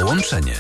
Łączenie.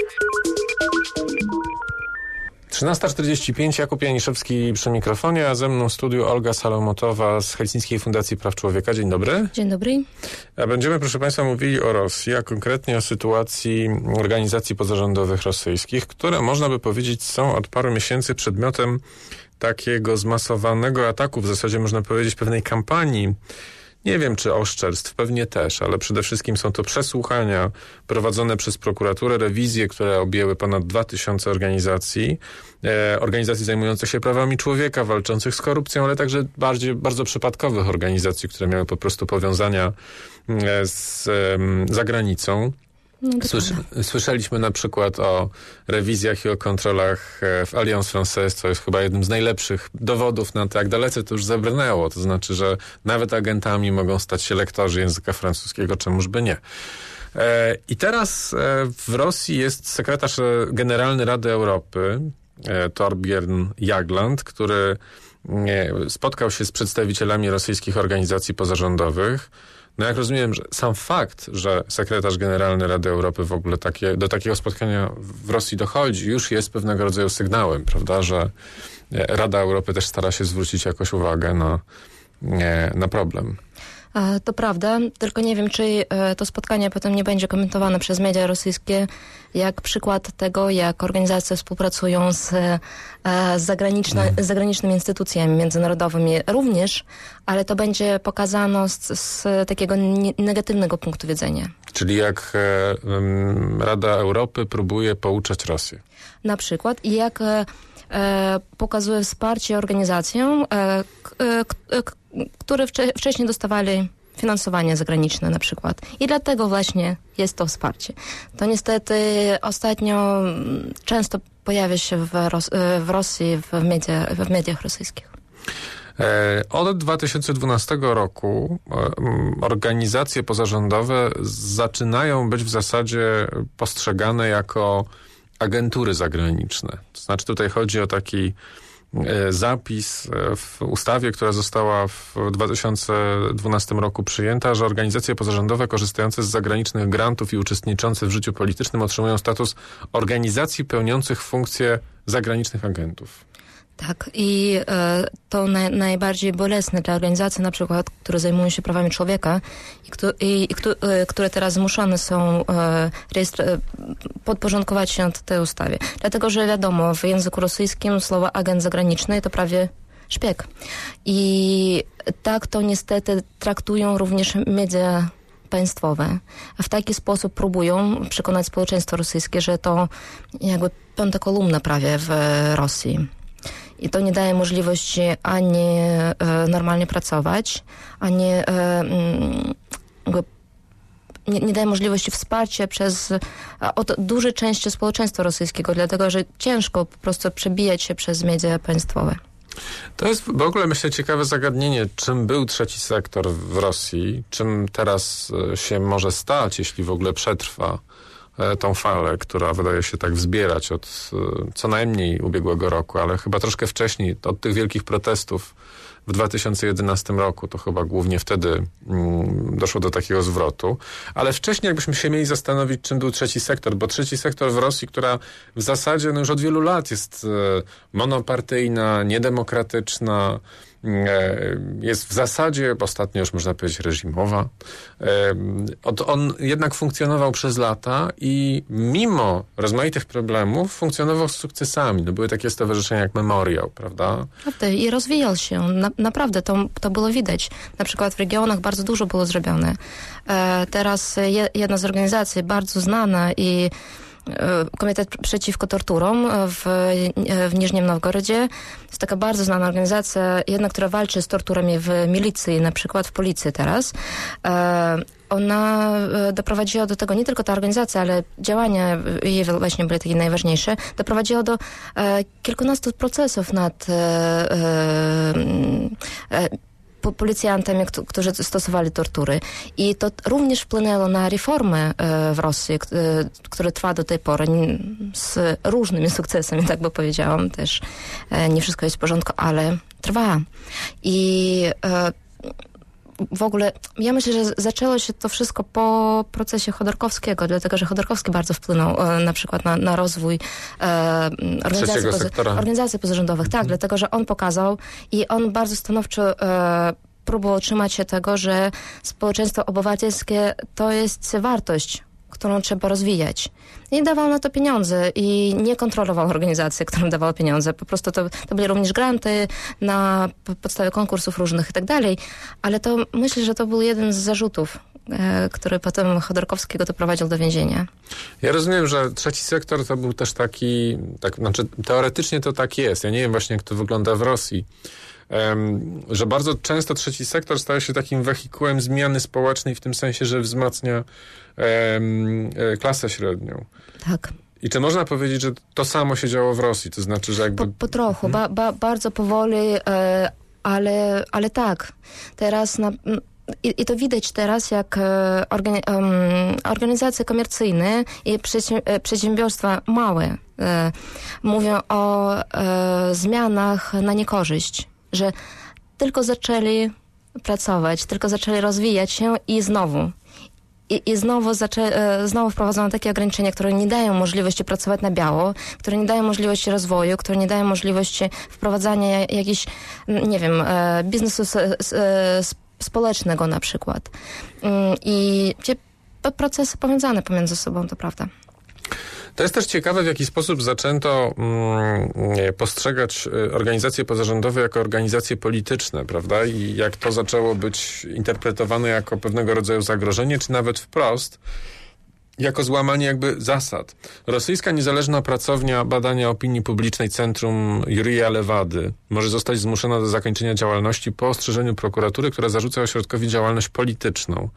13:45, Jakub Janiszewski przy mikrofonie, a ze mną w studiu Olga Salomotowa z Helsińskiej Fundacji Praw Człowieka. Dzień dobry. Dzień dobry. A będziemy, proszę Państwa, mówili o Rosji, a konkretnie o sytuacji organizacji pozarządowych rosyjskich, które, można by powiedzieć, są od paru miesięcy przedmiotem takiego zmasowanego ataku, w zasadzie można powiedzieć pewnej kampanii. Nie wiem, czy oszczerstw, pewnie też, ale przede wszystkim są to przesłuchania prowadzone przez prokuraturę, rewizje, które objęły ponad 2000 organizacji zajmujących się prawami człowieka, walczących z korupcją, ale także bardzo przypadkowych organizacji, które miały po prostu powiązania z zagranicą. Słyszeliśmy na przykład o rewizjach i o kontrolach w Alliance Française, co jest chyba jednym z najlepszych dowodów na to, jak dalece to już zabrnęło. To znaczy, że nawet agentami mogą stać się lektorzy języka francuskiego, czemuż by nie. I teraz w Rosji jest sekretarz generalny Rady Europy, Torbjörn Jagland, który spotkał się z przedstawicielami rosyjskich organizacji pozarządowych. No jak rozumiem, że sam fakt, że sekretarz generalny Rady Europy w ogóle do takiego spotkania w Rosji dochodzi, już jest pewnego rodzaju sygnałem, prawda, że Rada Europy też stara się zwrócić jakoś uwagę na problem. To prawda, tylko nie wiem, czy to spotkanie potem nie będzie komentowane przez media rosyjskie jak przykład tego, jak organizacje współpracują z zagranicznymi instytucjami międzynarodowymi również, ale to będzie pokazano z takiego negatywnego punktu widzenia. Czyli jak Rada Europy próbuje pouczać Rosję. Na przykład i jak pokazuje wsparcie organizacjom, które wcześniej dostawali finansowanie zagraniczne na przykład. I dlatego właśnie jest to wsparcie. To niestety ostatnio często pojawia się w Rosji, w mediach rosyjskich. Od 2012 roku organizacje pozarządowe zaczynają być w zasadzie postrzegane jako agentury zagraniczne. To znaczy tutaj chodzi o taki zapis w ustawie, która została w 2012 roku przyjęta, że organizacje pozarządowe korzystające z zagranicznych grantów i uczestniczące w życiu politycznym otrzymują status organizacji pełniących funkcje zagranicznych agentów. Tak, i to najbardziej bolesne dla organizacji, na przykład, które zajmują się prawami człowieka i które teraz zmuszone są podporządkować się tej ustawie. Dlatego, że wiadomo, w języku rosyjskim słowo agent zagraniczny to prawie szpieg. I tak to niestety traktują również media państwowe. W taki sposób próbują przekonać społeczeństwo rosyjskie, że to jakby piąta kolumna prawie w Rosji. I to nie daje możliwości ani normalnie pracować, ani nie daje możliwości wsparcia od dużej części społeczeństwa rosyjskiego, dlatego że ciężko po prostu przebijać się przez media państwowe. To jest w ogóle, myślę, ciekawe zagadnienie, czym był trzeci sektor w Rosji, czym teraz się może stać, jeśli w ogóle przetrwa tą falę, która wydaje się tak wzbierać od co najmniej ubiegłego roku, ale chyba troszkę wcześniej, od tych wielkich protestów w 2011 roku, to chyba głównie wtedy doszło do takiego zwrotu. Ale wcześniej jakbyśmy się mieli zastanowić, czym był trzeci sektor, bo trzeci sektor w Rosji, która w zasadzie już od wielu lat jest monopartyjna, niedemokratyczna, jest w zasadzie, ostatnio już można powiedzieć, reżimowa. On jednak funkcjonował przez lata i mimo rozmaitych problemów funkcjonował z sukcesami. No były takie stowarzyszenia jak Memoriał, prawda? Prawda, i rozwijał się. Naprawdę to było widać. Na przykład w regionach bardzo dużo było zrobione. Teraz jedna z organizacji bardzo znana i Komitet Przeciwko Torturom w Niżnym Nowgorodzie. Jest taka bardzo znana organizacja, jedna, która walczy z torturami w milicji, na przykład w policji teraz. Ona doprowadziła do tego, nie tylko ta organizacja, ale działania jej właśnie były takie najważniejsze, doprowadziła do kilkunastu procesów nad policjantami, którzy stosowali tortury. I to również wpłynęło na reformy w Rosji, które trwa do tej pory z różnymi sukcesami, tak by powiedziałam. Też nie wszystko jest w porządku, ale trwa. I w ogóle, ja myślę, że zaczęło się to wszystko po procesie Chodorkowskiego, dlatego, że Chodorkowski bardzo wpłynął na przykład na rozwój organizacji pozarządowych. Tak, dlatego, że on pokazał i on bardzo stanowczo próbował trzymać się tego, że społeczeństwo obywatelskie to jest wartość, którą trzeba rozwijać. I dawał na to pieniądze i nie kontrolował organizacji, którym dawał pieniądze. Po prostu to były również granty na podstawie konkursów różnych i tak dalej. Ale to myślę, że to był jeden z zarzutów, który potem Chodorkowskiego doprowadził do więzienia. Ja rozumiem, że trzeci sektor to był też taki, znaczy teoretycznie to tak jest. Ja nie wiem właśnie, jak to wygląda w Rosji. Że bardzo często trzeci sektor staje się takim wehikułem zmiany społecznej w tym sensie, że wzmacnia klasę średnią. Tak. I czy można powiedzieć, że to samo się działo w Rosji? To znaczy, że jakby... Po trochu, bardzo powoli, ale tak. Teraz I to widać teraz, jak organizacje komercyjne i przedsiębiorstwa małe mówią o zmianach na niekorzyść, że tylko zaczęli pracować, tylko zaczęli rozwijać się i znowu. I znowu wprowadzono takie ograniczenia, które nie dają możliwości pracować na biało, które nie dają możliwości rozwoju, które nie dają możliwości wprowadzania jakichś, nie wiem, biznesu społecznego na przykład. I procesy powiązane pomiędzy sobą, to prawda. To jest też ciekawe, w jaki sposób zaczęto postrzegać organizacje pozarządowe jako organizacje polityczne, prawda? I jak to zaczęło być interpretowane jako pewnego rodzaju zagrożenie, czy nawet wprost jako złamanie jakby zasad. Rosyjska niezależna pracownia badania opinii publicznej Centrum Jurija Lewady może zostać zmuszona do zakończenia działalności po ostrzeżeniu prokuratury, która zarzuca ośrodkowi działalność polityczną.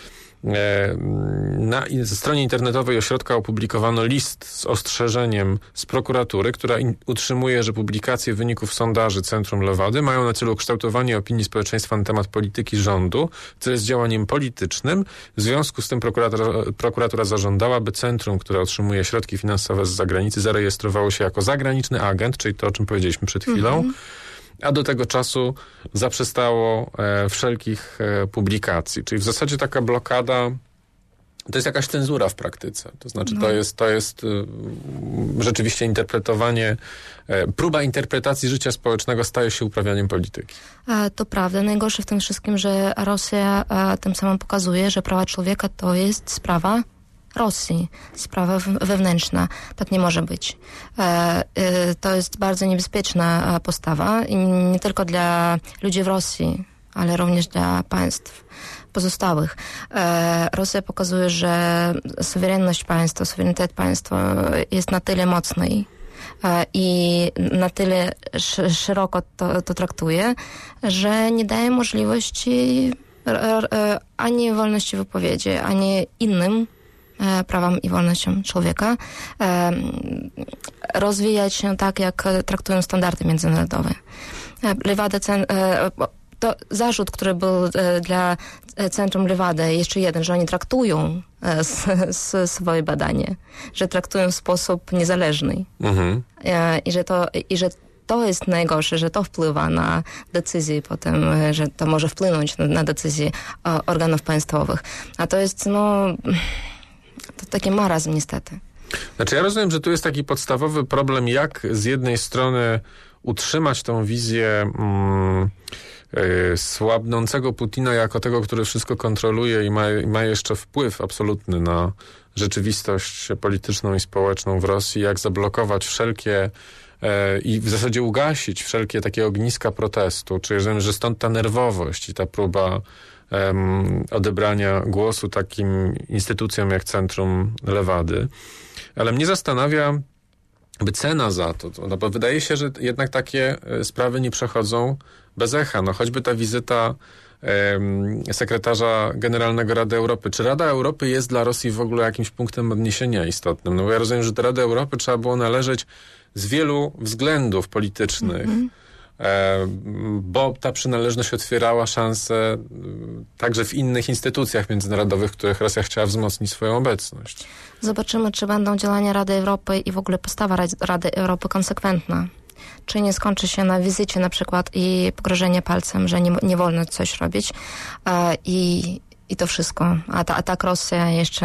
Na stronie internetowej ośrodka opublikowano list z ostrzeżeniem z prokuratury, która utrzymuje, że publikacje wyników sondaży Centrum Lewady mają na celu kształtowanie opinii społeczeństwa na temat polityki rządu, co jest działaniem politycznym. W związku z tym prokuratura zażądała, by centrum, które otrzymuje środki finansowe z zagranicy, zarejestrowało się jako zagraniczny agent, czyli to, o czym powiedzieliśmy przed chwilą, a do tego czasu zaprzestało wszelkich publikacji. Czyli w zasadzie taka blokada, to jest jakaś cenzura w praktyce. To znaczy to jest rzeczywiście interpretowanie, próba interpretacji życia społecznego staje się uprawianiem polityki. To prawda. Najgorsze w tym wszystkim, że Rosja tym samym pokazuje, że prawa człowieka to jest sprawa Rosji, sprawa wewnętrzna. Tak nie może być. To jest bardzo niebezpieczna postawa i nie tylko dla ludzi w Rosji, ale również dla państw pozostałych. Rosja pokazuje, że suwerenność państwa, suwerenitet państwa jest na tyle mocny i na tyle szeroko to traktuje, że nie daje możliwości ani wolności wypowiedzi, ani innym prawom i wolnościom człowieka rozwijać się tak, jak traktują standardy międzynarodowe. Lewada, to zarzut, który był dla Centrum Lewady, jeszcze jeden, że oni traktują swoje badanie, że traktują w sposób niezależny. I że to jest najgorsze, że to wpływa na decyzje potem, że to może wpłynąć na decyzje organów państwowych. A to jest, to taki marazm niestety. Znaczy ja rozumiem, że tu jest taki podstawowy problem, jak z jednej strony utrzymać tą wizję słabnącego Putina jako tego, który wszystko kontroluje i ma jeszcze wpływ absolutny na rzeczywistość polityczną i społeczną w Rosji, jak zablokować wszelkie i w zasadzie ugasić wszelkie takie ogniska protestu, czyli że stąd ta nerwowość i ta próba odebrania głosu takim instytucjom jak Centrum Lewady. Ale mnie zastanawia cena za to, no bo wydaje się, że jednak takie sprawy nie przechodzą bez echa. No choćby ta wizyta sekretarza generalnego Rady Europy. Czy Rada Europy jest dla Rosji w ogóle jakimś punktem odniesienia istotnym? No bo ja rozumiem, że do Rady Europy trzeba było należeć z wielu względów politycznych, bo ta przynależność otwierała szanse także w innych instytucjach międzynarodowych, w których Rosja chciała wzmocnić swoją obecność. Zobaczymy, czy będą działania Rady Europy i w ogóle postawa Rady Europy konsekwentna. czy nie skończy się na wizycie na przykład i pogrożenie palcem, że nie wolno coś robić i to wszystko. A tak Rosja jeszcze...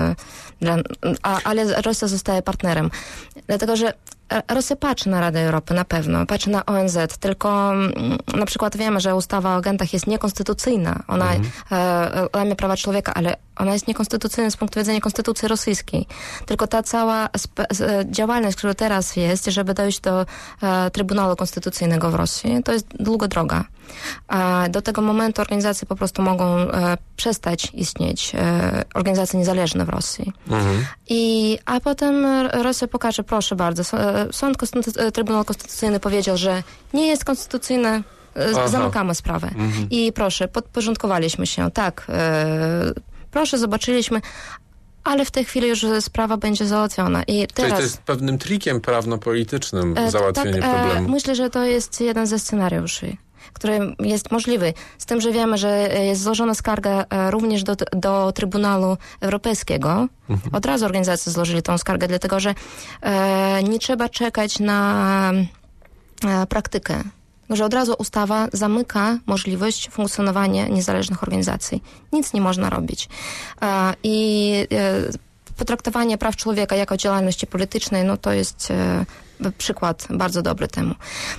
ale Rosja zostaje partnerem. Dlatego, że Rosja patrzy na Radę Europy, na pewno, patrzy na ONZ, tylko na przykład wiemy, że ustawa o agentach jest niekonstytucyjna. Ona łamie prawa człowieka, ale ona jest niekonstytucyjna z punktu widzenia konstytucji rosyjskiej. Tylko ta cała działalność, która teraz jest, żeby dojść do Trybunału Konstytucyjnego w Rosji, to jest długa droga. Do tego momentu organizacje po prostu mogą przestać istnieć, organizacje niezależne w Rosji. A potem Rosja pokaże, proszę bardzo, Trybunał Konstytucyjny powiedział, że nie jest konstytucyjny, zamykamy sprawę. I proszę, podporządkowaliśmy się, tak, proszę, zobaczyliśmy, ale w tej chwili już sprawa będzie załatwiona. I teraz, czyli to jest pewnym trikiem prawno-politycznym załatwienie problemu. Myślę, że to jest jeden ze scenariuszy, który jest możliwy. Z tym, że wiemy, że jest złożona skarga również do Trybunału Europejskiego. Od razu organizacje złożyli tą skargę, dlatego że nie trzeba czekać na praktykę. Że od razu ustawa zamyka możliwość funkcjonowania niezależnych organizacji. Nic nie można robić. I potraktowanie praw człowieka jako działalności politycznej, no to jest przykład bardzo dobry temu.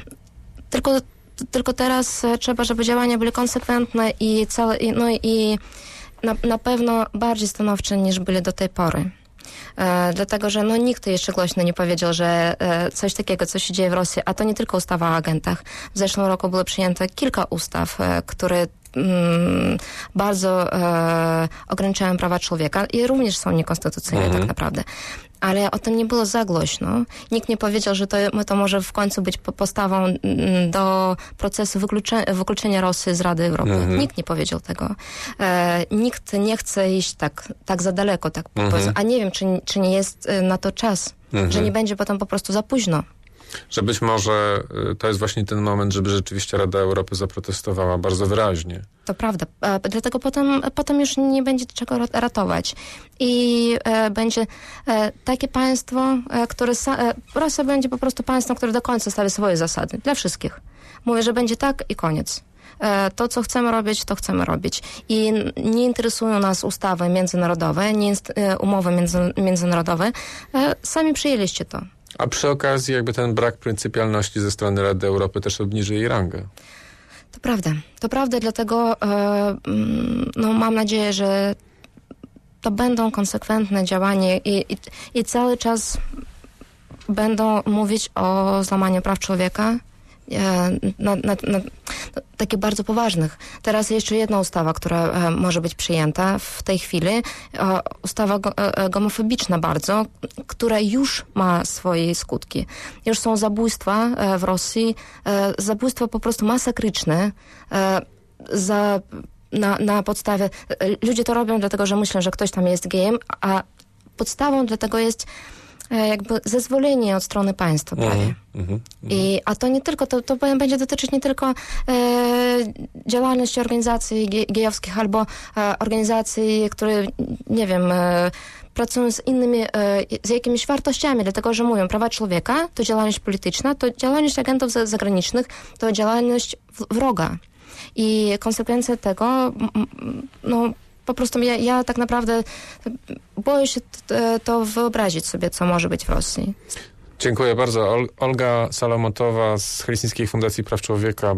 Tylko teraz trzeba, żeby działania były konsekwentne i na pewno bardziej stanowcze niż były do tej pory. Dlatego, że nikt jeszcze głośno nie powiedział, że coś takiego, co się dzieje w Rosji, a to nie tylko ustawa o agentach. W zeszłym roku było przyjęte kilka ustaw, które bardzo ograniczają prawa człowieka i również są niekonstytucyjne tak naprawdę. Ale o tym nie było za głośno. Nikt nie powiedział, że to może w końcu być postawą do procesu wykluczenia Rosji z Rady Europy. Nikt nie powiedział tego. Nikt nie chce iść tak za daleko. A nie wiem, czy nie jest na to czas, że nie będzie potem po prostu za późno. Że być może to jest właśnie ten moment, żeby rzeczywiście Rada Europy zaprotestowała bardzo wyraźnie. To prawda. Dlatego potem już nie będzie czego ratować. I będzie takie państwo, które... Rosja będzie po prostu państwem, które do końca stawi swoje zasady. Dla wszystkich. Mówię, że będzie tak i koniec. To, co chcemy robić, to chcemy robić. I nie interesują nas ustawy międzynarodowe, umowy międzynarodowe. Sami przyjęliście to. A przy okazji jakby ten brak pryncypialności ze strony Rady Europy też obniży jej rangę. To prawda, dlatego mam nadzieję, że to będą konsekwentne działania i cały czas będą mówić o złamaniu praw człowieka takich bardzo poważnych. Teraz jeszcze jedna ustawa, która może być przyjęta w tej chwili. Ustawa gomofobiczna bardzo, która już ma swoje skutki. Już są zabójstwa w Rosji, zabójstwa po prostu masakryczne, na podstawie... Ludzie to robią dlatego, że myślą, że ktoś tam jest gejem, a podstawą dla tego jest jakby zezwolenie od strony państwa prawie. A to nie tylko, to będzie dotyczyć nie tylko działalności organizacji gejowskich albo organizacji, które, nie wiem, pracują z innymi, z jakimiś wartościami, dlatego, że mówią, prawa człowieka to działalność polityczna, to działalność agentów zagranicznych, to działalność wroga. I konsekwencje tego, po prostu ja tak naprawdę boję się to wyobrazić sobie, co może być w Rosji. Dziękuję bardzo. Olga Salamotowa z Helsińskiej Fundacji Praw Człowieka